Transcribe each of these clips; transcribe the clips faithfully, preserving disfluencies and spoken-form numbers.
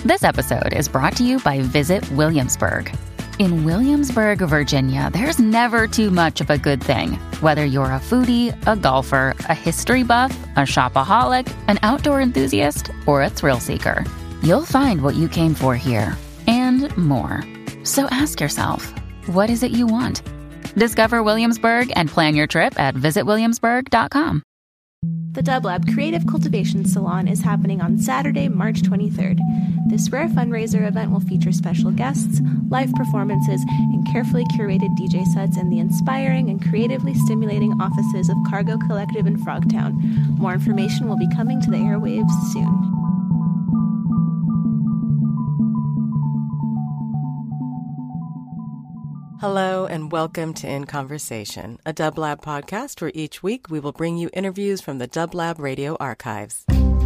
This episode is brought to you by Visit Williamsburg. In Williamsburg, Virginia, there's never too much of a good thing. Whether you're a foodie, a golfer, a history buff, a shopaholic, an outdoor enthusiast, or a thrill seeker, you'll find what you came for here and more. So ask yourself, what is it you want? Discover Williamsburg and plan your trip at visit williamsburg dot com. The Dublab Creative Cultivation Salon is happening on Saturday, March twenty-third. This rare fundraiser event will feature special guests, live performances, and carefully curated D J sets in the inspiring and creatively stimulating offices of Cargo Collective in Frogtown. More information will be coming to the airwaves soon. Hello and welcome to In Conversation, a Dublab podcast where each week we will bring you interviews from the Dublab radio archives.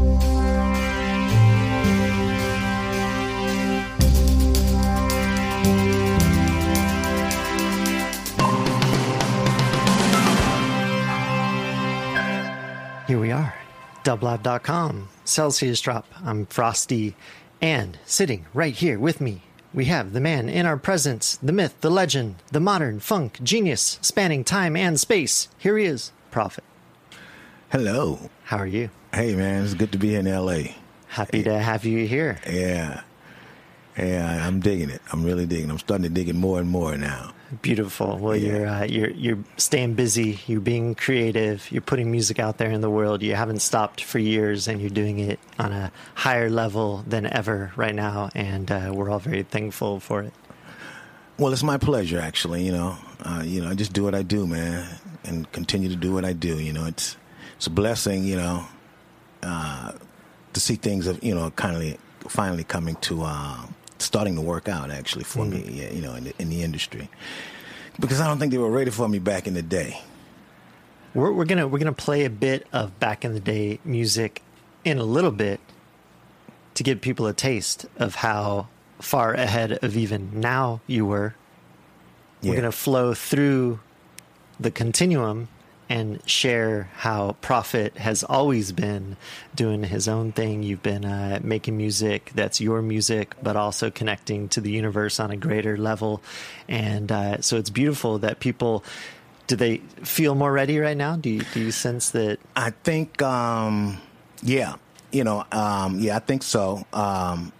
Here we are, dublab dot com, Celsius Drop. I'm Frosty, and sitting right here with me, we have the man in our presence, the myth, the legend, the modern funk genius spanning time and space. Here he is, Prophet. Hello. How are you? Hey, man, it's good to be here in L A. Happy hey. to have you here. Yeah. Yeah, I'm digging it. I'm really digging it. I'm starting to dig it more and more now. Beautiful. Well, yeah. you're uh, you're you're staying busy. You're being creative. You're putting music out there in the world. You haven't stopped for years, and you're doing it on a higher level than ever right now. And uh, we're all very thankful for it. Well, it's my pleasure, actually. You know, uh, you know, I just do what I do, man, and continue to do what I do. You know, it's it's a blessing, you know, uh, to see things of you know kind of finally coming to. Uh, starting to work out actually for mm-hmm. me, yeah, you know, in the, in the industry, because I don't think they were ready for me back in the day. We're, we're gonna we're gonna play a bit of back in the day music in a little bit to give people a taste of how far ahead of even now you were. Yeah. We're gonna flow through the continuum and share how Prophet has always been doing his own thing. You've been uh, making music that's your music, but also connecting to the universe on a greater level. And uh, so it's beautiful that people, do they feel more ready right now? Do you, do you sense that? I think, um, yeah, you know, um, yeah, I think so. Um,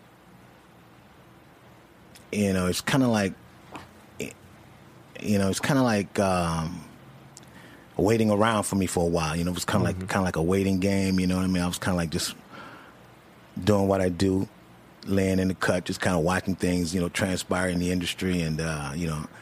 you know, it's kind of like, you know, it's kind of like, um, waiting around for me for a while, you know, it was kind of mm-hmm. like kind of like a waiting game, you know what I mean? I was kind of like just doing what I do, laying in the cut, just kind of watching things, you know, transpire in the industry, and uh, you know,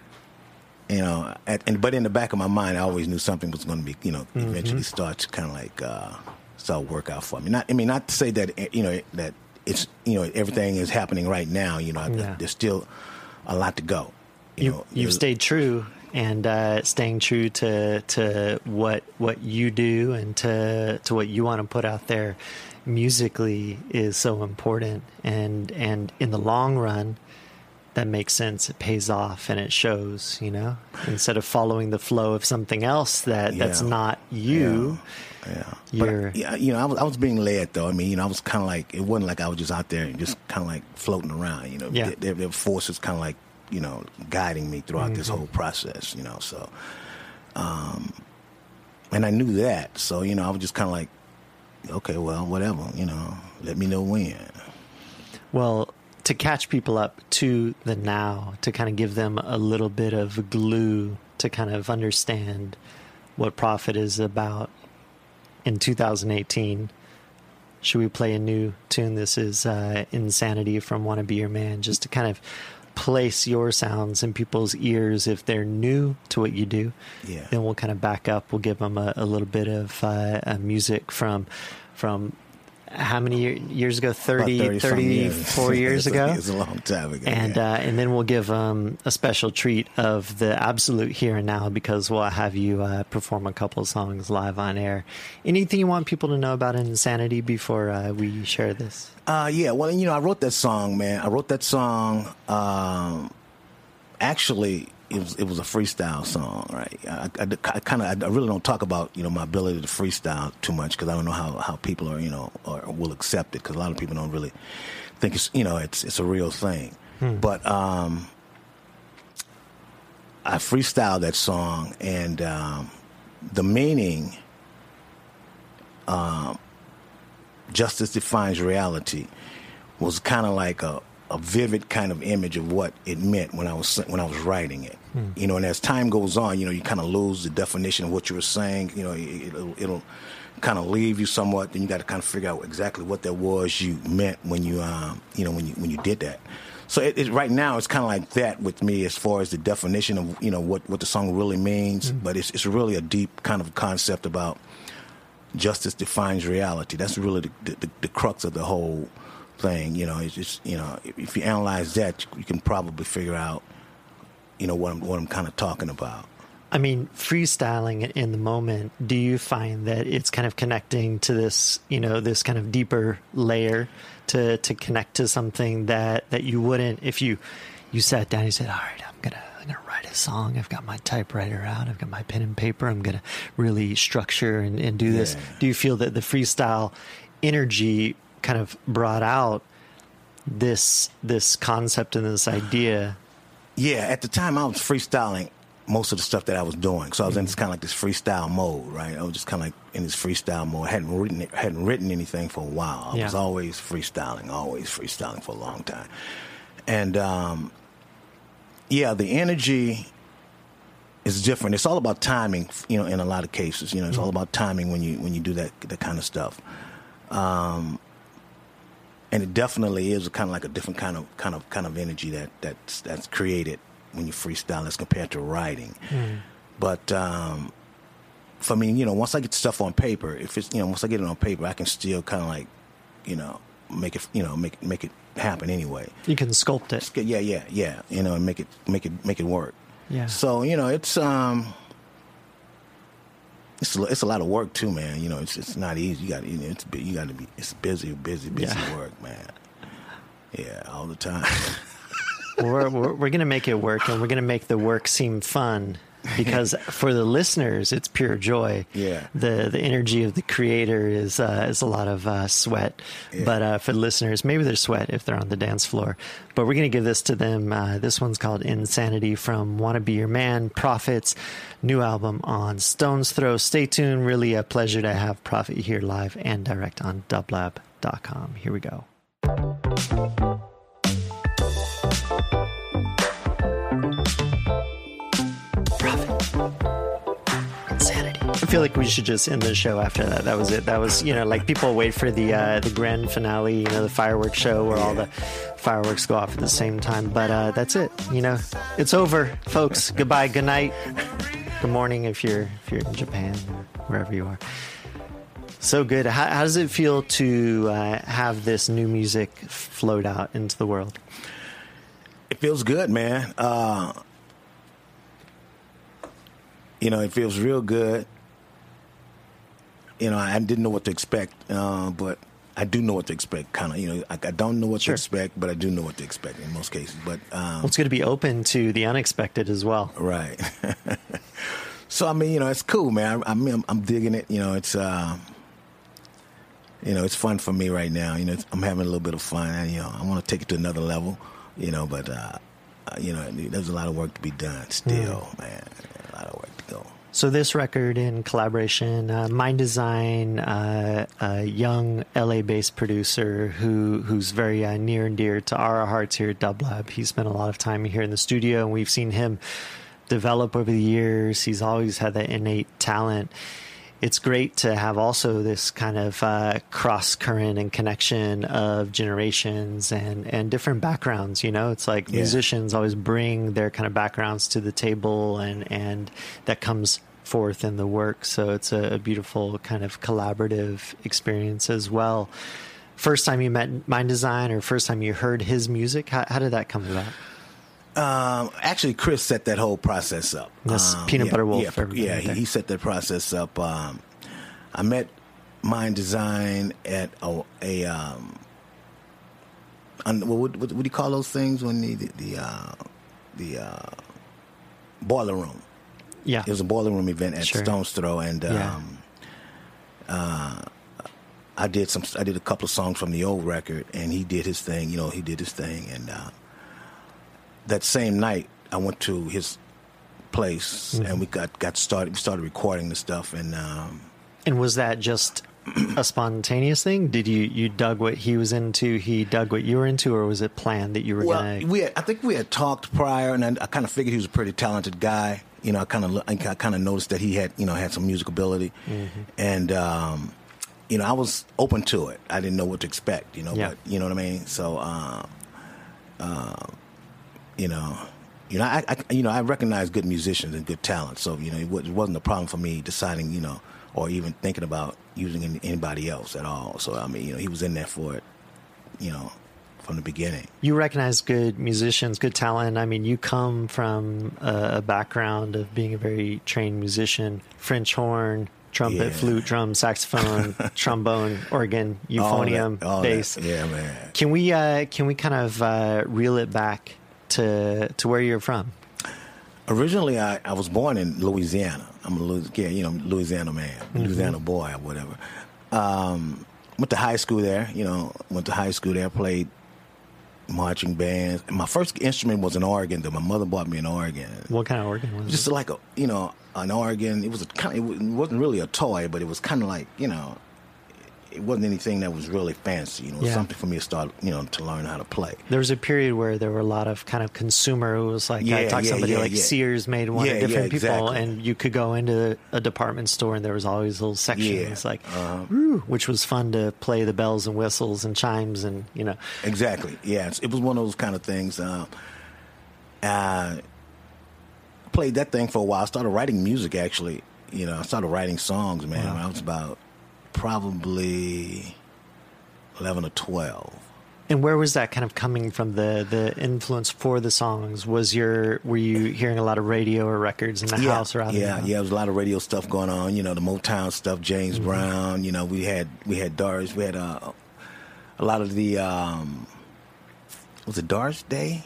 you know, at, and but in the back of my mind, I always knew something was going to be, you know, mm-hmm. eventually start to kind of like uh, start work out for me. Not, I mean, not to say that you know that it's you know everything is happening right now. You know, yeah. there's still a lot to go. You, you know, you've stayed true. And uh, staying true to to what what you do and to to what you want to put out there musically is so important. And and in the long run, that makes sense. It pays off and it shows. You know, instead of following the flow of something else that, yeah. that's not you. Yeah. yeah. You're, but, yeah, you know, I was I was being led though. I mean, you know, I was kind of like it wasn't like I was just out there and just kind of like floating around. You know, yeah. there, there were forces kind of like. You know, guiding me throughout mm-hmm. this whole process, you know, so, um, and I knew that, so, you know, I was just kind of like, okay, well, whatever, you know, let me know when. Well, to catch people up to the now, to kind of give them a little bit of glue to kind of understand what Prophet is about in two thousand eighteen, should we play a new tune? This is uh, Insanity from Wanna Be Your Man, just to kind of place your sounds in people's ears if they're new to what you do. Yeah. Then we'll kind of back up. We'll give them a, a little bit of uh, uh, music from from how many years ago? thirty, thirty-four years ago? It's a long time ago. And, yeah. uh, and then we'll give um, a special treat of the absolute here and now, because we'll have you uh, perform a couple of songs live on air. Anything you want people to know about Insanity before uh, we share this? Uh, yeah, well, you know, I wrote that song, man. I wrote that song, um, actually, it was it was a freestyle song, right? I, I, I kind of I really don't talk about you know my ability to freestyle too much because I don't know how, how people are you know or will accept it because a lot of people don't really think it's you know it's it's a real thing. Hmm. But um, I freestyled that song, and um, the meaning, um, justice defines reality, was kind of like a. a vivid kind of image of what it meant when I was when I was writing it. Hmm. You know, and as time goes on, you know, you kind of lose the definition of what you were saying. You know, it, it'll, it'll kind of leave you somewhat. Then you got to kind of figure out exactly what that was you meant when you, um, you know, when you when you did that. So it, it, right now, it's kind of like that with me as far as the definition of you know what, what the song really means. Hmm. But it's it's really a deep kind of concept about justice defines reality. That's really the, the, the crux of the whole thing, you know. It's just you know, if you analyze that, you can probably figure out, you know, what I'm what I'm kind of talking about. I mean, freestyling in the moment. Do you find that it's kind of connecting to this, you know, this kind of deeper layer to to connect to something that that you wouldn't if you you sat down and you said, all right, I'm gonna I'm gonna write a song. I've got my typewriter out. I've got my pen and paper. I'm gonna really structure and, and do this. Yeah. Do you feel that the freestyle energy kind of brought out this this concept and this idea? Yeah, at the time I was freestyling most of the stuff that I was doing, so I was mm-hmm. in this kind of like this freestyle mode, right? I was just kind of like in this freestyle mode. I hadn't written hadn't written anything for a while. I yeah. was always freestyling, always freestyling for a long time, and um, yeah, the energy is different. It's all about timing, you know. In a lot of cases, you know, it's mm-hmm. all about timing when you when you do that that kind of stuff. Um, And it definitely is kind of like a different kind of kind of kind of energy that that's that's created when you freestyle as compared to writing. Mm. But um, for me, you know, once I get stuff on paper, if it's you know, once I get it on paper, I can still kind of like, you know, make it you know make make it happen anyway. You can sculpt it. Yeah, yeah, yeah. You know, and make it make it make it work. Yeah. So you know, it's um. It's a, it's a lot of work too, man. You know, it's it's not easy. You got you know, it's you got to be it's busy, busy, busy yeah. work, man. Yeah, all the time. we're we're, we're gonna make it work, and we're gonna make the work seem fun, because for the listeners, it's pure joy. Yeah. The the energy of the creator is uh, is a lot of uh, sweat, yeah. but uh, for the listeners, maybe they're sweat if they're on the dance floor. But we're gonna give this to them. Uh, this one's called Insanity from Wanna Be Your Man, Prophets. New album on Stone's Throw. Stay tuned. Really a pleasure to have Prophet here live and direct on dublab dot com. Here we go. I feel like we should just end the show after that. That was it. That was, you know, like people wait for the uh, the grand finale, you know, the fireworks show where all the fireworks go off at the same time. But uh, that's it. You know, it's over, folks. Goodbye. Good night. Good morning if you're if you're in Japan or wherever you are. So good. How, how does it feel to uh, have this new music float out into the world? It feels good, man. Uh, you know, it feels real good. You know, I didn't know what to expect, uh, but I do know what to expect. Kind of, you know, I, I don't know what sure. to expect, but I do know what to expect in most cases. But um, well, it's good to be open to the unexpected as well, right? So I mean, you know, it's cool, man. I, I mean, I'm, I'm digging it. You know, it's uh, you know, it's fun for me right now. You know, it's, I'm having a little bit of fun. And, you know, I want to take it to another level. You know, but uh, you know, there's a lot of work to be done still, mm. man. A lot of work to go. So this record in collaboration, uh, Mind Design, uh, a young L A-based producer who who's very uh, near and dear to our hearts here at Dublab. He spent a lot of time here in the studio, and we've seen him develop over the years. He's always had that innate talent. It's great to have also this kind of uh, cross current and connection of generations and, and different backgrounds. You know, it's like yeah. musicians always bring their kind of backgrounds to the table, and, and that comes forth in the work. So it's a, a beautiful kind of collaborative experience as well. First time you met Mind Design, or first time you heard his music, how, how did that come about? Um, actually, Chris set that whole process up. This um, Peanut yeah, Butter Wolf. Yeah, yeah he, he set that process up. Um, I met Mind Design at a, a um, on, what, what, what do you call those things when the the the, uh, the uh, Boiler Room. Yeah. It was a Boiler Room event at Sure. Stone's Throw, and um, Yeah. uh, I did some. I did a couple of songs from the old record, and he did his thing. You know, he did his thing, and uh, that same night, I went to his place, Mm-hmm. and we got got started. We started recording the stuff, and um, And was that just a spontaneous thing? Did you you dug what he was into, he dug what you were into, or was it planned that you were well, gonna? we had, I think we had talked prior, and I, I kind of figured he was a pretty talented guy. You know, I kind of I kind of noticed that he had you know had some music ability, Mm-hmm. and um, you know I was open to it. I didn't know what to expect. You know, Yeah. but you know what I mean. So, uh, uh, you know, you know I, I you know I recognize good musicians and good talent. So you know it, wa- it wasn't a problem for me deciding you know or even thinking about using any, anybody else at all. So I mean you know he was in there for it. You know. From the beginning. You recognize good musicians, good talent. I mean, you come from a, a background of being a very trained musician, French horn, trumpet, Yeah. flute, drum, saxophone, trombone, organ, euphonium, All that- all bass. that. Yeah, man. Can we uh, can we kind of uh, reel it back to to where you're from? Originally, I, I was born in Louisiana. I'm a Louis, yeah, you know, Louisiana man, Mm-hmm. Louisiana boy, or whatever. Um, went to high school there. You know, went to high school there. Played marching bands. My first instrument was an organ. Though my mother bought me an organ. What kind of organ was Just it? like a, you know, an organ. It was a kind. Of, it wasn't really a toy, but it was kind of like, you know, it wasn't anything that was really fancy. You know, it was Yeah. something for me to start, you know, to learn how to play. There was a period where there were a lot of kind of consumer. It was like I Yeah, talked to yeah, somebody yeah, like yeah. Sears made one Yeah, of different yeah, people, exactly. and you could go into a department store and there was always little sections Yeah, like, uh-huh. "Woo," which was fun to play the bells and whistles and chimes and you know. Exactly. Yeah, it's- it was one of those kind of things. Um, I played that thing for a while. I started writing music, actually. You know, I started writing songs, man, when I was about probably eleven or twelve. And where was that kind of coming from? The the influence for the songs was your were you hearing a lot of radio or records in the yeah, house or out in yeah, the house? yeah. There was a lot of radio stuff going on. You know, the Motown stuff, James Mm-hmm. Brown. You know, we had we had Doris. We had uh, a lot of the um, was it Doris Day?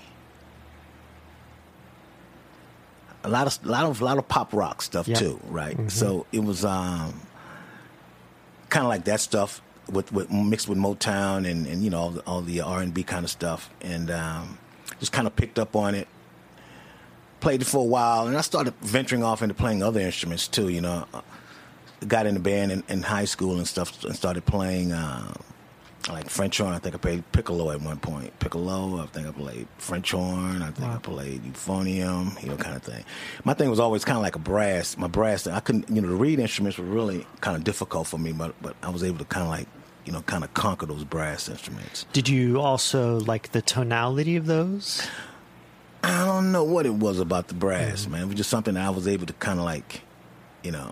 A lot of a lot of a lot of pop rock stuff Yeah. too, right? So it was um, kind of like that stuff with, with mixed with Motown and, and you know all the, all the R and B kind of stuff, and um, just kind of picked up on it. Played it for a while, and I started venturing off into playing other instruments too. You know, got in the band in, in high school and stuff, and started playing uh, like French horn. I think I played piccolo at one point. Piccolo. I think I played French horn. I think Wow. I played euphonium. You know, kind of thing. My thing was always kind of like a brass. My brass. I couldn't. You know, the reed instruments were really kind of difficult for me, but but I was able to kind of like you know kind of conquer those brass instruments. Did you also like the tonality of those? I don't know what it was about the brass, man. It was just something that I was able to kind of like, you know,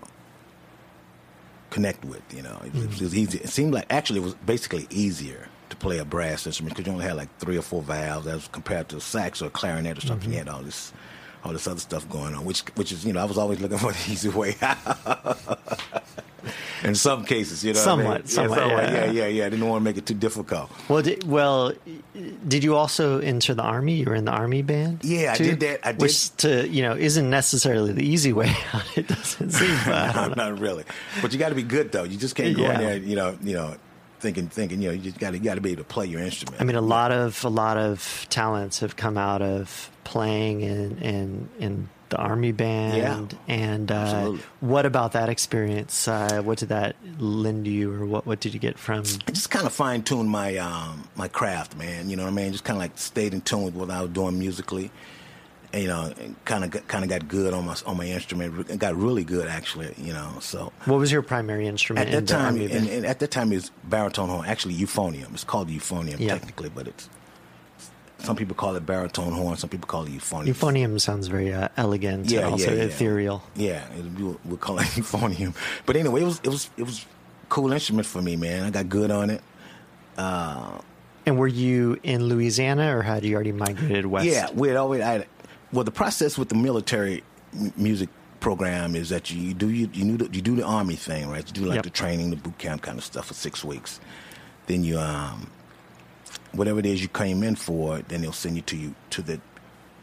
connect with. You know, it, was- it was easy. It seemed like actually it was basically easier to play a brass instrument because you only had like three or four valves as compared to a sax or a clarinet or something. You had all this, all this other stuff going on, which which is you know I was always looking for the easy way out. In some cases, you know, what I mean? Somewhat, somewhat, yeah, somewhat, yeah. yeah, yeah, yeah. I didn't want to make it too difficult. Well, did, well, did you also enter the army? You were in the army band. Yeah, I too? did that. I did. Which to you know isn't necessarily the easy way out. It doesn't seem. But I No, don't know. not really. But you got to be good though. You just can't go Yeah. in there, you know, you know, thinking, thinking. You know, you just got to, got to be able to play your instrument. I mean, a lot of a lot of talents have come out of playing in in, in the army band. Yeah. And uh, Absolutely. what about that experience? Uh, what did that lend you, or what what did you get from? I just kind of fine tuned my um, my craft, man. You know what I mean? Just kind of like stayed in tune with what I was doing musically. And, you know, kind of kind of got good on my on my instrument. It got really good actually. You know, so. What was your primary instrument At in that the time, army and, band? and at that time, it was baritone horn. Actually, euphonium. It's called euphonium Yeah. technically, but it's some people call it baritone horn. Some people call it euphonium. Euphonium sounds very uh, elegant Yeah, and also yeah, yeah. ethereal. Yeah, it, we we'll call it euphonium. But anyway, it was it was it was a cool instrument for me, man. I got good on it. Uh, And were you in Louisiana, or had you already migrated west? yeah, we had always. I, well, the process with the military m- music program is that you, you do you you, do the, you do the army thing, right? You do like Yep. the training, the boot camp kind of stuff for six weeks. Then you um, whatever it is you came in for, then they'll send you to you to the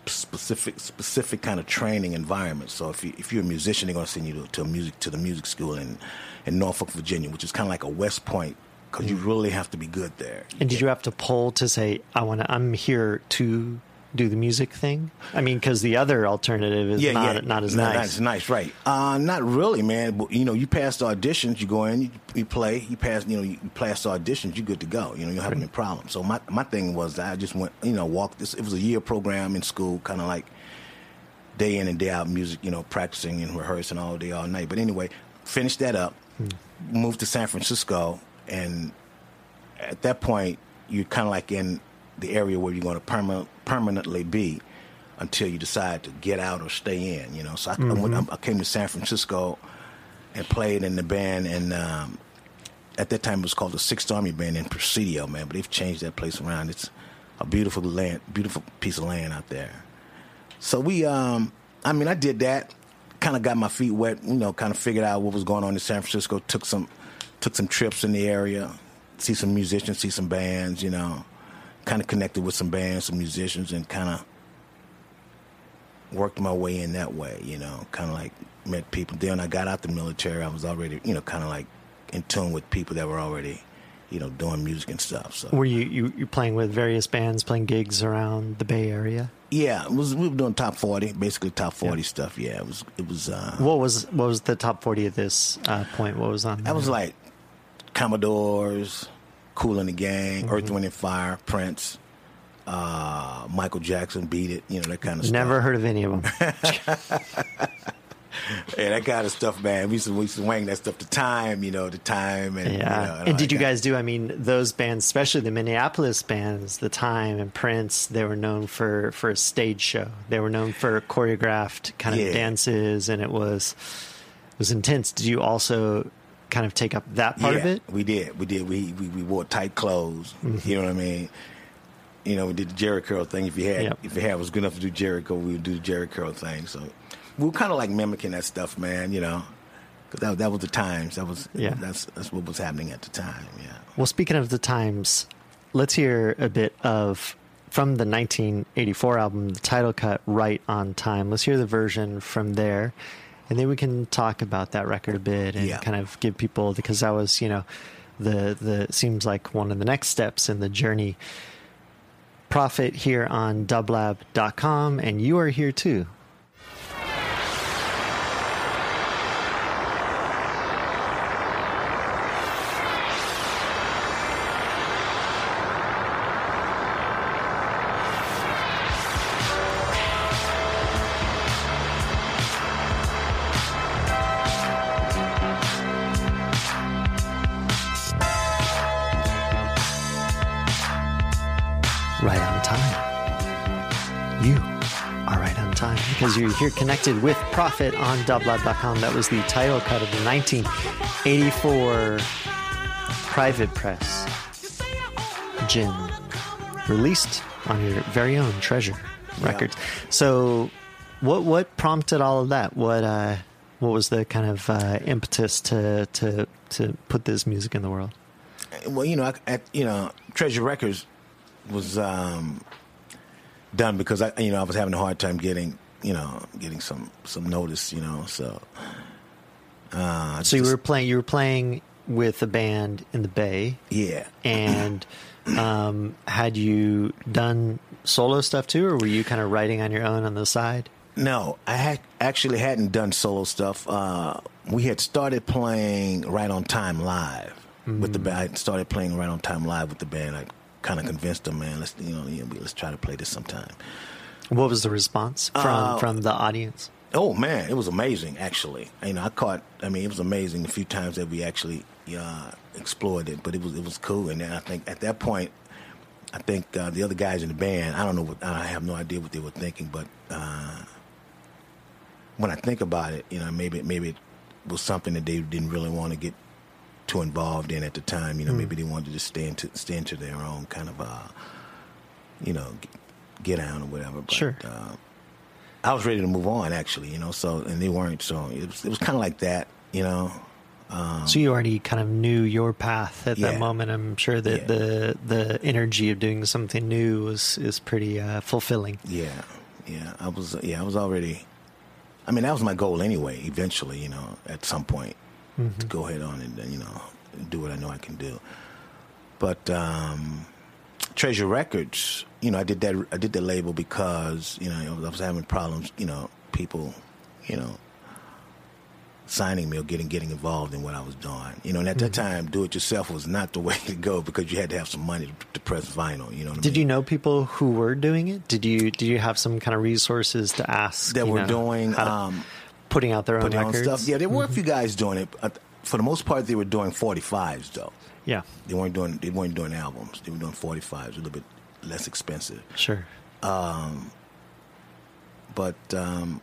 specific specific kind of training environment. So if you if you're a musician, they're going to send you to, to a music to the music school in in Norfolk, Virginia, which is kind of like a West Point, because you really have to be good there. And did you have to poll to say, I want to, I'm here to do the music thing? I mean, because the other alternative is yeah, not yeah. not as not, nice. Not as nice, right? Uh, not really, man. But, you know, you pass the auditions, you go in, you, you play, you pass, you know, you pass the auditions, you're good to go. You know, you don't have any problem. So my my thing was that I just went, you know, walked this. It was a year program in school, kind of like day in and day out music, you know, practicing and rehearsing all day, all night. But anyway, finished that up, hmm. moved to San Francisco, and at that point, you're kind of like in the area where you're going to perma- permanently be until you decide to get out or stay in, you know. So I, mm-hmm. I, went, I came to San Francisco and played in the band, and um, at that time it was called the Sixth Army Band in Presidio, man. But they've changed that place around. It's a beautiful land, beautiful piece of land out there. So we, um, I mean, I did that, kind of got my feet wet, you know, kind of figured out what was going on in San Francisco. Took some, took some trips in the area, see some musicians, see some bands, you know. Kind of connected with some bands, some musicians, and kind of worked my way in that way, you know, kind of like met people. Then I got out the military, I was already, you know, kind of like in tune with people that were already, you know, doing music and stuff. So were you, you you playing with various bands, playing gigs around the Bay Area? Yeah, it was, we were doing top forty, basically top forty yeah. stuff. Yeah, it was. It was. Uh, what was what was the top forty at this uh, point? What was on? That was like Commodores, Kool and the Gang, mm-hmm. Earth, Wind and Fire, Prince, uh, Michael Jackson, Beat It, you know, that kind of stuff. Never heard of any of them. Yeah, that kind of stuff, man. We used to, we used to wang that stuff. The Time, you know, the Time. And, yeah. You know, and, and did you guys do, I mean, those bands, especially the Minneapolis bands, The Time and Prince, they were known for, for a stage show. They were known for choreographed kind of yeah. dances, and it was it was intense. Did you also kind of take up that part yeah, of it? We did. We did. We we, we wore tight clothes. Mm-hmm. You know what I mean? You know, we did the Jerry Curl thing. If you had, yep. if your hair was good enough to do Jerry Curl, we would do the Jerry Curl thing. So we were kind of like mimicking that stuff, man. You know, because that that was the times. That was yeah. That's that's what was happening at the time. Yeah. Well, speaking of the times, let's hear a bit of from the nineteen eighty-four album, the title cut, "Right on Time." Let's hear the version from there. And then we can talk about that record a bit and yeah. kind of give people, because that was, you know, the the seems like one of the next steps in the journey. Prophet here on dublab dot com, and you are here too. Right on time. You are right on time, because you're here connected with Prophet on dublab dot com. That was the title cut of the nineteen eighty-four Private Press Gin, released on your very own Treasure Records. Yeah. So what what prompted all of that? What uh, what was the kind of uh, impetus to, to to put this music in the world? Well, you know, at, you know, Treasure Records was um, done because I, you know, I was having a hard time getting, you know, getting some, some notice, you know. So, uh, so you just, were playing, you were playing with a band in the Bay, yeah. And um, had you done solo stuff too, or were you kind of writing on your own on the side? No, I had actually hadn't done solo stuff. Uh, we had started playing Right on Time live mm-hmm. with the band. I started playing Right on Time live with the band. I kind of convinced them, man, let's, you know, you know, let's try to play this sometime. What was the response from, uh, from the audience? Oh, man, it was amazing, actually. You know, I caught, I mean, it was amazing the few times that we actually uh, explored it, but it was it was cool. And then I think at that point, I think uh, the other guys in the band, I don't know, what, I have no idea what they were thinking, but uh, when I think about it, you know, maybe, maybe it was something that they didn't really want to get too involved in at the time, you know, mm. maybe they wanted to just stay into stay into their own kind of, uh, you know, get, get down or whatever. But, sure. Uh, I was ready to move on, actually, you know. So, and they weren't. So it was it was kind of like that, you know. Um, so you already kind of knew your path at yeah. that moment. I'm sure that yeah. the the energy of doing something new was is pretty uh, fulfilling. Yeah, yeah. I was, yeah, I was already. I mean, that was my goal anyway. Eventually, you know, at some point, mm-hmm. to go ahead on and you know do what I know I can do. But um, Treasure Records, you know, I did that. I did the label because you know I was having problems. You know, people, you know. signing me or getting getting involved in what I was doing. You know, and at that Mm-hmm. time, do-it-yourself was not the way to go because you had to have some money to, to press vinyl, you know what I Did mean? you know people who were doing it? Did you did you have some kind of resources to ask? That you were know, doing... how to- Um, putting out their own putting on records? stuff. Yeah, there were a few guys doing it. Uh, For the most part, they were doing forty-fives, though. Yeah, They weren't doing They weren't doing albums. They were doing forty-fives, a little bit less expensive. sure. But... Um,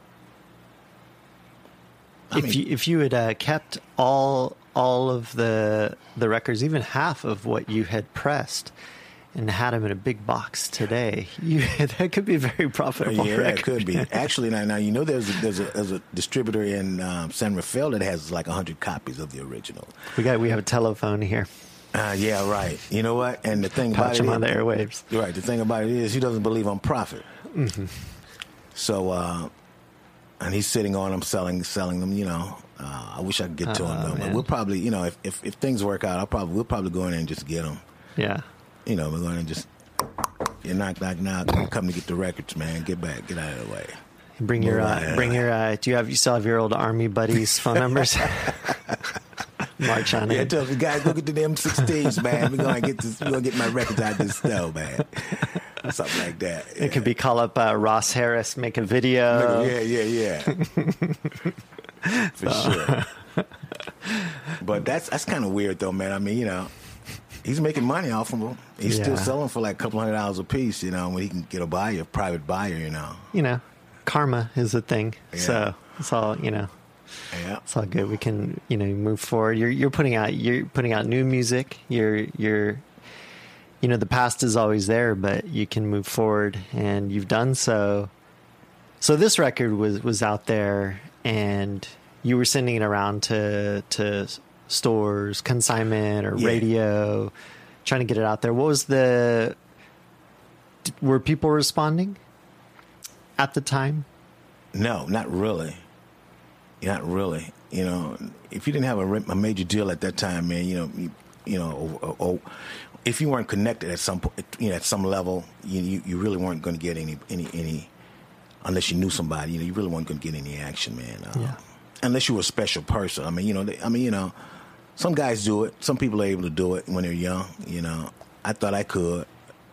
I if mean- you if you had uh, kept all all of the the records, even half of what you had pressed, and had them in a big box today, you that could be a very profitable. Yeah, record. it could be. Actually, now, now you know there's a, there's a there's a distributor in um, San Rafael that has like a hundred copies of the original. We got we have a telephone here. Uh, yeah, right. You know what? And the thing Patch about them it on the is, airwaves. right? The thing about it is, he doesn't believe I'm profit. Mm-hmm. So, uh, and he's sitting on them, selling selling them. You know, uh, I wish I could get to Oh, him though. But man. we'll probably, you know, if, if if things work out, I'll probably we'll probably go in there and just get them. Yeah, You know, we're going to just. You knock, knock, knock. Come to get the records, man. Get back. Get out of the way. bring your uh, Right. bring your. Uh, do you have you still have your old army buddies' phone numbers? March on Yeah, it. tell me, guys, go get the M sixteens, man. We're going to get this. We're going to get my records out of this stove, man. Something like that. Yeah. It could be call up uh, Ross Harris, make a video. Yeah, yeah, yeah. For sure. But that's that's kind of weird, though, man. I mean, you know, he's making money off of them. He's Yeah. still selling for like a couple hundred dollars a piece, you know, when he can get a buyer, a private buyer, you know. You know, karma is a thing. Yeah. So it's all you know. Yeah. It's all good. We can, you know, move forward. You're you're putting out you're putting out new music. You're you're you know, the past is always there, but you can move forward, and you've done so. So this record was was out there, and you were sending it around to to stores, consignment or Yeah. radio, trying to get it out there. What was the were people responding at the time? No, not really. Not really. You know, if you didn't have a, re- a major deal at that time, man, you know, you, you know, or, or if you weren't connected at some point, you know, at some level, you you, you really weren't going to get any any any unless you knew somebody. You know, you really weren't going to get any action, man. Um, Yeah. Unless you were a special person. I mean, you know, they, I mean, you know, some guys do it. Some people are able to do it when they're young. You know, I thought I could.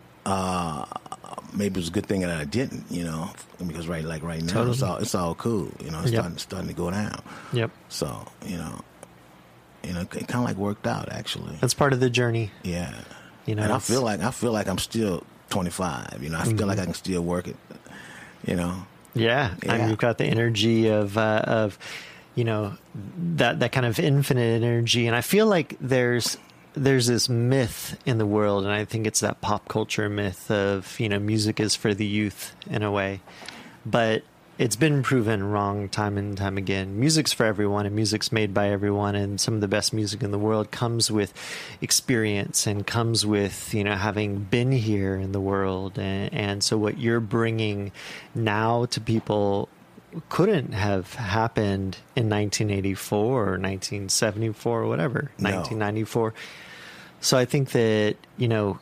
Uh, maybe it was a good thing that I didn't, you know, because right, like right now, Totally. it's all it's all cool, you know, it's Yep. starting starting to go down. Yep. So you know, you know, it kind of like worked out actually. That's part of the journey. Yeah, You know, and I it's- feel like I feel like I'm still twenty-five. You know, I feel like I can still work it. You know, Yeah, I mean, Yeah. you've got the energy of uh, of you know that that kind of infinite energy, and I feel like there's there's this myth in the world, and I think it's that pop culture myth of you know music is for the youth in a way, but it's been proven wrong time and time again. Music's for everyone, and music's made by everyone, and some of the best music in the world comes with experience and comes with you know having been here in the world, and, and so what you're bringing now to people couldn't have happened in nineteen eighty-four or nineteen seventy-four or whatever, No. nineteen ninety-four. So I think that you know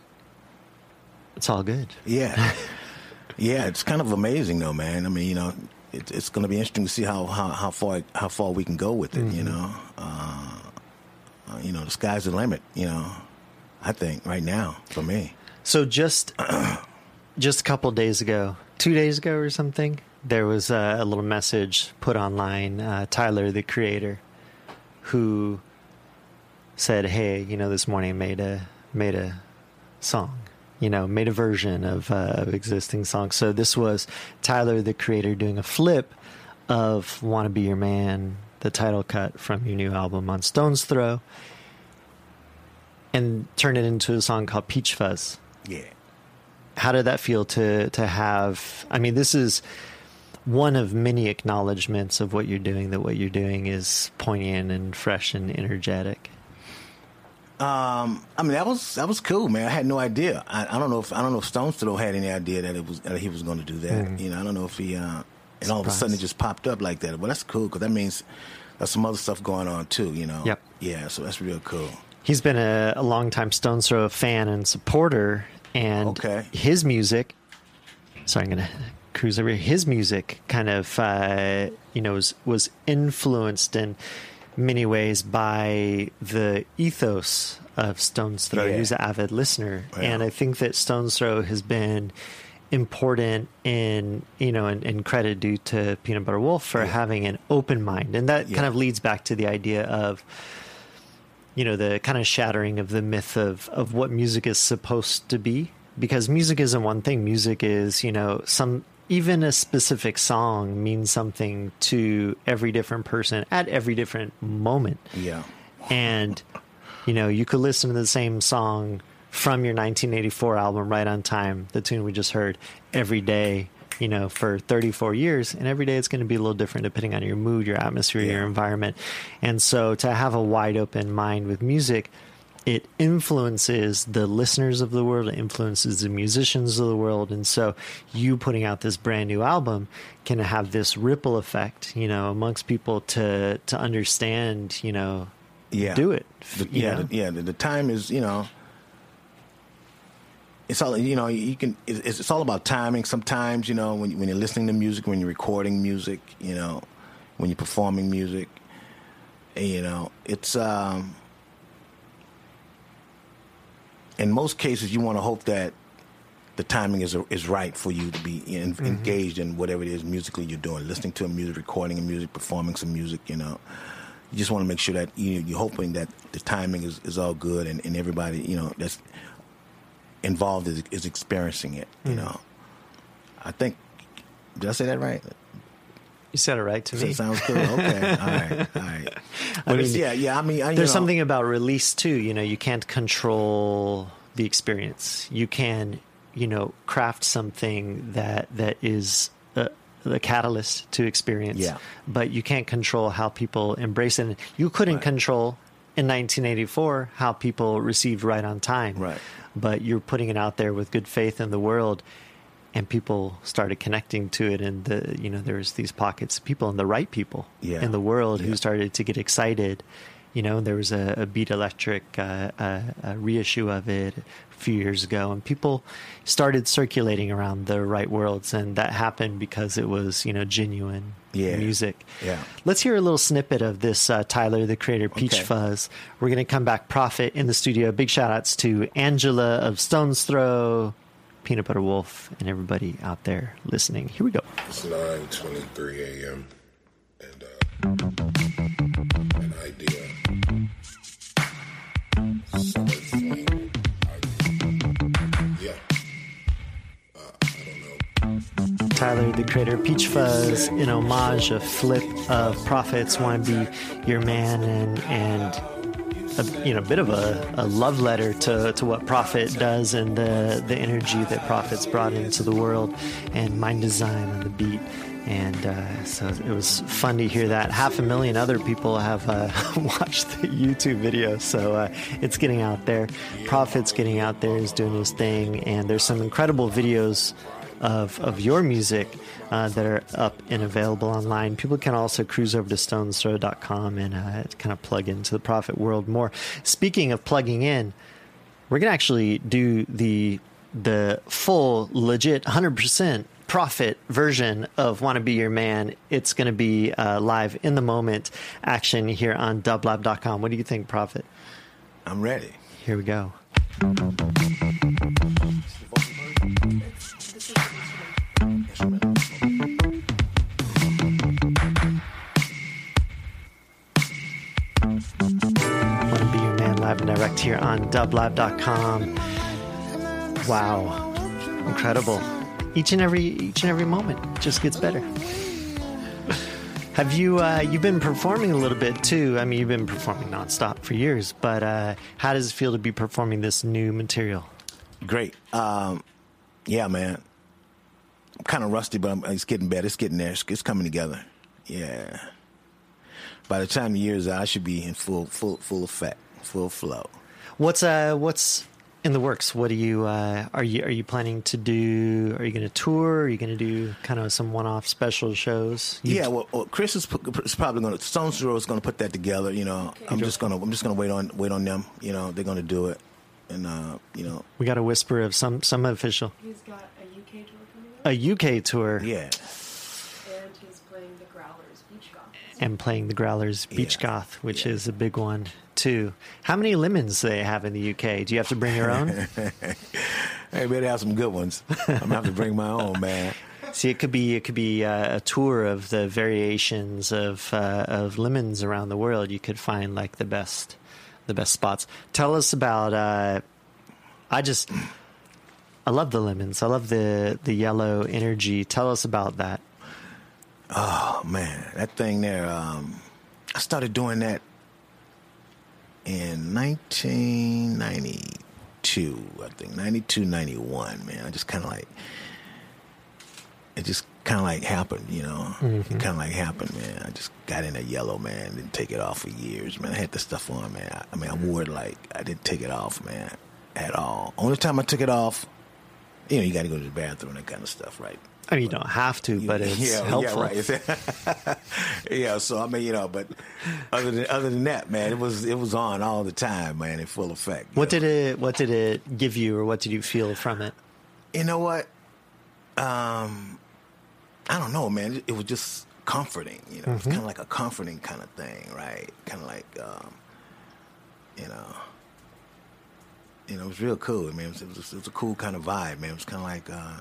it's all good. yeah, yeah. It's kind of amazing though, man. I mean, you know, it, it's going to be interesting to see how, how, how far how far we can go with it. You know, uh, uh, you know, the sky's the limit. You know, I think right now for me. So just just a couple days ago, two days ago or something, there was a, a little message put online. Uh, Tyler, the creator, who said, "Hey, you know, this morning I made a made a song, you know, made a version of uh, of existing songs." So this was Tyler, the creator, doing a flip of "Wanna Be Your Man," the title cut from your new album on Stone's Throw, and turned it into a song called Peach Fuzz. Yeah. How did that feel to to have? I mean, this is one of many acknowledgments of what you're doing. That what you're doing is poignant and fresh and energetic. Um, I mean, that was that was cool, man. I had no idea. I, I don't know if I don't know if Stones Throw had any idea that it was that he was going to do that. Mm. You know, I don't know if he. Uh, and all of a sudden, it just popped up like that. Well, that's cool because that means there's some other stuff going on too. You know. Yep. Yeah. So that's real cool. He's been a, a longtime Stones Throw fan and supporter, and okay. his music. Sorry, I'm gonna cruise over here. His music kind of, uh, you know, was, was influenced in many ways by the ethos of Stones Throw. Yeah. He was an avid listener, Yeah. and I think that Stones Throw has been important in, you know, and, and credit due to Peanut Butter Wolf for yeah. having an open mind, and that yeah. kind of leads back to the idea of, you know, the kind of shattering of the myth of, of what music is supposed to be. Because music isn't one thing. Music is, you know, some even a specific song means something to every different person at every different moment. Yeah. And, you know, you could listen to the same song from your nineteen eighty-four album, Right on Time, the tune we just heard, every day, you know, for thirty-four years. And every day it's going to be a little different depending on your mood, your atmosphere, yeah. your environment. And so to have a wide open mind with music, it influences the listeners of the world, it influences the musicians of the world. And so you putting out this brand new album can have this ripple effect, you know, amongst people to, to understand, you know, yeah. do it. The, yeah. The, yeah. The, the time is, you know, it's all, you know, you can, it's, it's all about timing. Sometimes, you know, when, when you're listening to music, when you're recording music, you know, when you're performing music, you know, it's, um, in most cases, you want to hope that the timing is is right for you to be in, mm-hmm. engaged in whatever it is musically you're doing, listening to a music, recording a music, performing some music. You know, you just want to make sure that you, you're hoping that the timing is, is all good and, and everybody, you know, that's involved is, is experiencing it. You mm-hmm. know, I think did I say that right? You said it right to me. That sounds cool. Okay, all right, all right. I mean, yeah, yeah. I mean, I, you there's know, something about release too. You know, you can't control the experience. You can, you know, craft something that that is a, the catalyst to experience. Yeah. But you can't control how people embrace it. You couldn't right. control in nineteen eighty-four how people received Right on Time. Right. But you're putting it out there with good faith in the world. And people started connecting to it, and the you know there's these pockets of people, and the right people yeah. in the world yeah. who started to get excited. You know, there was a, a Beat Electric uh, a, a reissue of it a few years ago, and people started circulating around the right worlds, and that happened because it was you know genuine yeah. music. Yeah. Let's hear a little snippet of this uh, Tyler, the Creator, Peach okay. Fuzz. We're going to come back. Prophet in the studio. Big shout outs to Angela of Stones Throw, Peanut Butter Wolf, and everybody out there listening. Here we go. It's nine twenty-three a.m. and uh, an idea. Summer thing. Yeah. Uh, I don't know. Tyler, the Creator, Peach Fuzz, in homage, a flip of Prophet's Want to Be Your Man, and and a, you know, bit of a, a love letter to, to what Prophet does and the the energy that Prophet's brought into the world, and Mind Design on the beat. And uh, so it was fun to hear that. Half a million other people have uh, watched the YouTube video, so uh, it's getting out there. Prophet's getting out there, is doing his thing, and there's some incredible videos of of your music uh, that are up and available online. People can also cruise over to stones throw dot com and uh, kind of plug into the Prophet world more. Speaking of plugging in, we're going to actually do the the full, legit, one hundred percent Prophet version of Want to Be Your Man. It's going to be uh, live in the moment action here on dub lab dot com. What do you think, Prophet? I'm ready. Here we go. Want to Be Your Man live and direct here on dub lab dot com. Wow. Incredible. Each and every each and every moment just gets better. Have you uh, you've been performing a little bit too? I mean, you've been performing nonstop for years, but uh, how does it feel to be performing this new material? Great. Um, yeah, man. I'm kind of rusty, but I'm, it's getting better. It's getting there. It's, it's coming together. Yeah. By the time the year's out, I should be in full full full effect, full flow. What's uh what's in the works? What are you uh, are you are you planning to do? Are you going to tour? Are you going to do kind of some one-off special shows? You yeah, well, well, Chris is, is probably going to Stones Throw is going to put that together. You know, okay. I'm just gonna I'm just gonna wait on wait on them. You know, they're going to do it, and uh, you know, we got a whisper of some some official. He's got a U K tour coming up. A U K tour. Yeah. And he's playing the Growlers Beach Goth. And playing the Growlers Beach yeah. Goth, which yeah. is a big one too. How many lemons do they have in the U K? Do you have to bring your own? Hey, better have some good ones. I'm gonna have to bring my own, man. See, it could be it could be uh, a tour of the variations of uh, of lemons around the world. You could find like the best the best spots. Tell us about. Uh, I just I love the lemons. I love the the yellow energy. Tell us about that. Oh man, that thing there. Um, I started doing that in nineteen ninety-two, I think, ninety-two, ninety-one, man. I just kind of like, it just kind of like happened, you know? Mm-hmm. It kind of like happened, man. I just got in a yellow, man, didn't take it off for years, man. I had the stuff on, man. I, I mean, I wore it like, I didn't take it off, man, at all. Only time I took it off, you know, you got to go to the bathroom and that kind of stuff, right? I mean, you don't have to, but it's yeah, helpful. Yeah, right. Yeah, so I mean, you know, but other than other than that, man, it was it was on all the time, man, in full effect. What know? did it What did it give you, or what did you feel from it? You know what? Um, I don't know, man. It was just comforting. You know, mm-hmm. It's kind of like a comforting kind of thing, right? Kind of like, um, you know, you know, it was real cool. I mean, it was, it was, it was a cool kind of vibe, man. It was kind of like. Uh,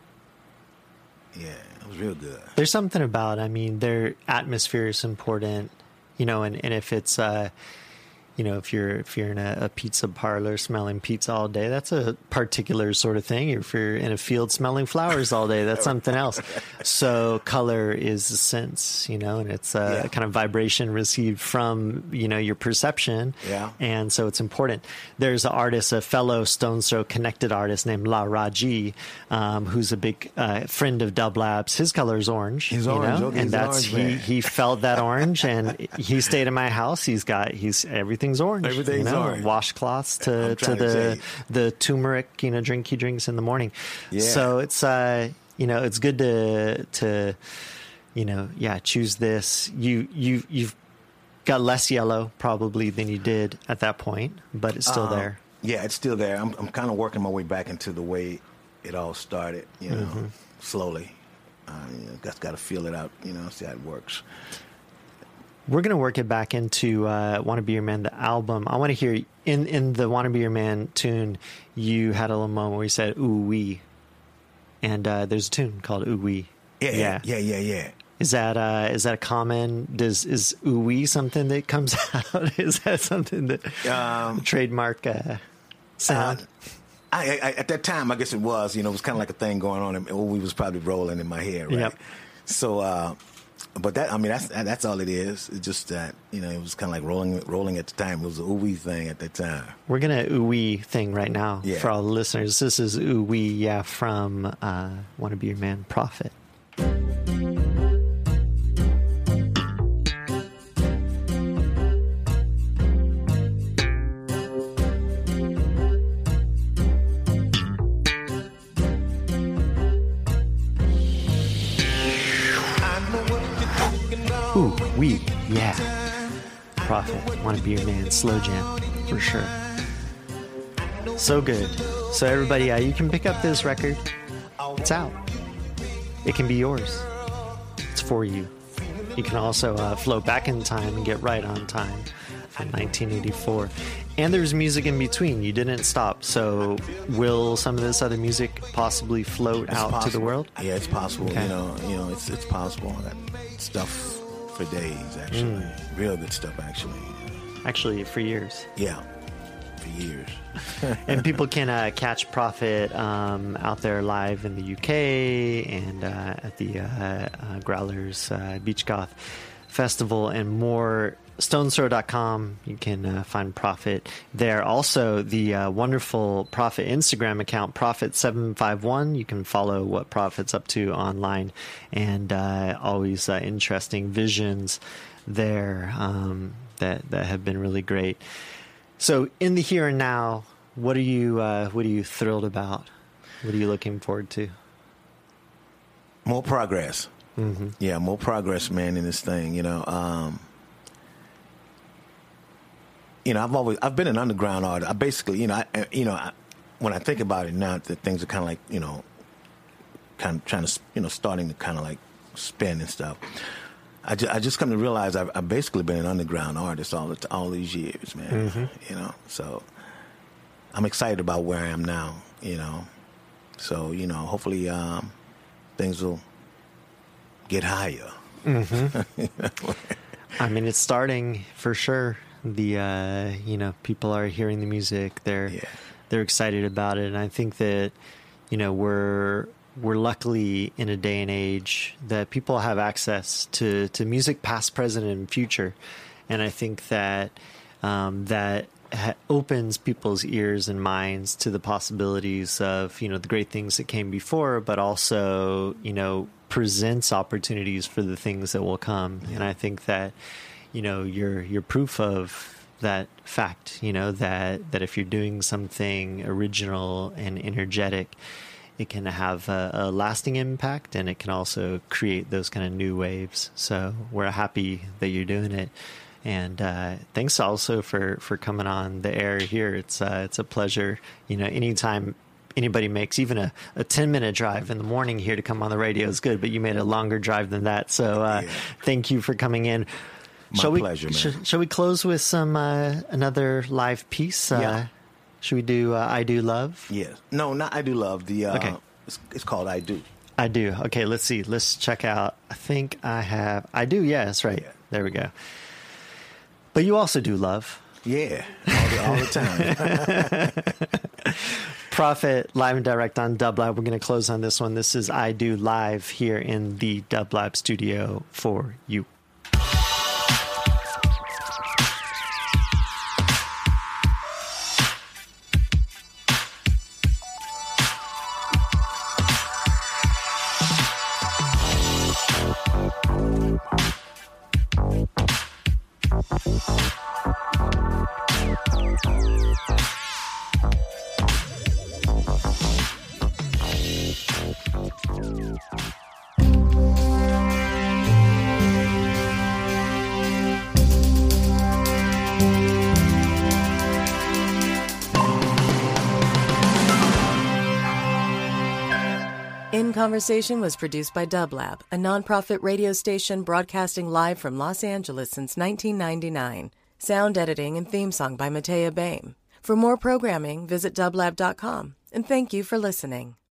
Yeah, it was real good. There's something about, I mean, their atmosphere is important, you know, and, and if it's, uh, you know, if you're if you're in a, a pizza parlor smelling pizza all day, that's a particular sort of thing. If you're in a field smelling flowers all day, that's something else. So color is a sense, you know, and it's a yeah. kind of vibration received from, you know, your perception. Yeah. And so it's important. There's an artist, a fellow Stones Throw connected artist named La Raji, um, who's a big uh, friend of Dub Labs. His color is orange. He's you orange. know? Okay, and he's that's orange, he man. he felt that orange, and he stayed in my house. He's got he's everything. Everything's orange. Everything's you know? orange. Washcloths to, to the to the turmeric, you know, drink he drinks in the morning. Yeah. So it's uh, you know, it's good to to you know, yeah, choose this. You you you've got less yellow probably than you did at that point, but it's still um, there. Yeah, it's still there. I'm I'm kind of working my way back into the way it all started. You know, mm-hmm. slowly. Uh, you know, got got to feel it out. You know, see how it works. We're going to work it back into uh, Wanna Be Your Man, the album. I want to hear, in, in the Wanna Be Your Man tune, you had a little moment where you said, ooh, wee. And uh, there's a tune called Ooh Wee. Yeah, yeah, yeah, yeah, yeah. Is that, uh, is that a common, does, is ooh wee something that comes out? Is that something that, um, trademark uh, sound? Uh, I, I, at that time, I guess it was, you know, it was kind of like a thing going on, and ooh wee was probably rolling in my head, right? Yep. So, uh, But that, I mean, that's that's all it is. It's just that, you know, it was kind of like rolling rolling at the time. It was an ooh wee thing at that time. We're going to ooh wee thing right now yeah. for all the listeners. This is ooh wee, yeah, from uh, Wanna Be Your Man, Prophet. Ooh, we, yeah. Prophet, Wanna Be Your Man, slow jam, for sure. So good. So everybody, uh, you can pick up this record. It's out. It can be yours. It's for you. You can also uh, float back in time and get Right on Time from nineteen eighty-four. And there's music in between. You didn't stop. So will some of this other music possibly float it's out possible. to the world? Yeah, it's possible. Okay. You know, you know, it's it's possible. I got stuff for days, actually. Mm. Real good stuff, actually. Actually, for years. Yeah, for years. And people can uh, catch Prophet um, out there live in the U K and uh, at the uh, uh, Growlers uh, Beach Goth Festival and more. stones throw dot com. You can uh, find Prophet there. Also, the uh, wonderful Prophet Instagram account, Prophet seven five one. You can follow what Prophet's up to online, and uh, always uh, interesting visions there um, that that have been really great. So in the here and now, what are you uh, what are you thrilled about? What are you looking forward to? More progress. Mm-hmm. Yeah, more progress, man, in this thing. You know, um, you know, I've always I've been an underground artist. I basically, you know, I, you know, I, when I think about it now, that things are kind of like, you know, kind of trying to, you know, starting to kind of like spin and stuff. I, ju- I just come to realize I've, I've basically been an underground artist all the, all these years, man. Mm-hmm. You know, so I'm excited about where I am now. You know, so you know, hopefully um, things will get higher. Mm-hmm. I mean, it's starting for sure. The uh, you know, people are hearing the music. They're Yeah. they're excited about it, and I think that you know we're we're luckily in a day and age that people have access to to music, past, present, and future, and I think that um, that ha- opens people's ears and minds to the possibilities of you know the great things that came before, but also you know presents opportunities for the things that will come, and I think that. You know, you're you're proof of that fact, you know, that, that if you're doing something original and energetic, it can have a, a lasting impact, and it can also create those kind of new waves. So we're happy that you're doing it. And uh, thanks also for, for coming on the air here. It's uh, it's a pleasure. You know, anytime anybody makes even a, a ten minute drive in the morning here to come on the radio is good, but you made a longer drive than that. So uh, Yeah. thank you for coming in. My shall we, pleasure, man. Sh- shall we close with some uh, another live piece? Uh, Yeah. Should we do uh, I Do Love? Yeah. No, not I Do Love. The uh, Okay. it's, it's called I Do. I Do. Okay, let's see. Let's check out. I think I have. I do. Yeah, that's right. Yeah. There we go. But you also do love. Yeah, all the, all the time. Prophet, live and direct on Dub Lab. We're going to close on this one. This is I Do Live here in the Dub Lab studio for you. In Conversation was produced by Dublab, a nonprofit radio station broadcasting live from Los Angeles since nineteen ninety-nine. Sound editing and theme song by Matea Baim. For more programming, visit dublab dot com. And thank you for listening.